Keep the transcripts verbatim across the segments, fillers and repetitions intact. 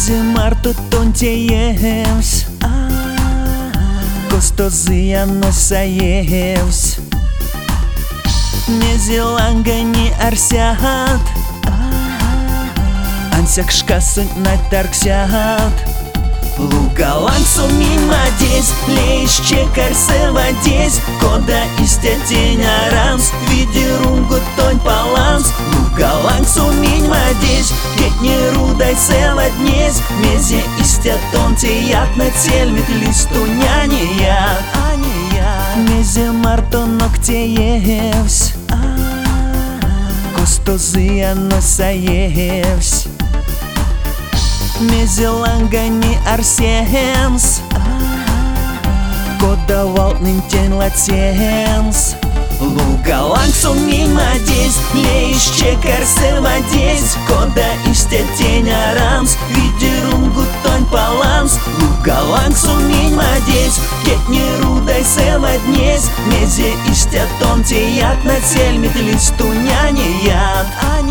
Mezi marto tontiems Gostosia nosaies Mezi langani arsiat Ансяк шкасын натарксят Лугаланг сумима десь Лейшче карсева десь Кода истетень арамс Види рунгу тонь баланс Лугаланг сумима десь Кетни рудай села днесь Мезе истетон тият на тельмит листу няният Мезе марто ноктеевс Костозия носаевс Mezi langani arsiens Кода волтним тень латенс Лугаланг сумима десь Лейшче карсева десь Кода истетень арамс Види рунгу тонь баланс Лугаланг сумима десь Кетни рудай села днесь Мезе истетон тият на тельмит листу няният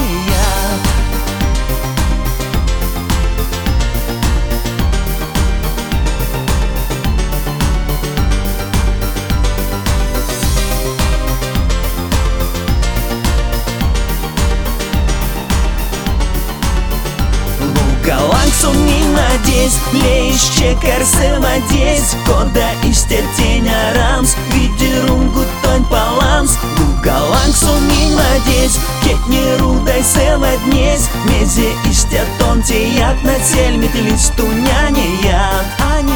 Лугаланг сумима десь Лейшче карсева десь Кода истетень арамс Види рунгу тонь баланс Лугаланг сумима десь Кетни рудай села днесь Мезе истетон тият на тельмит листу няният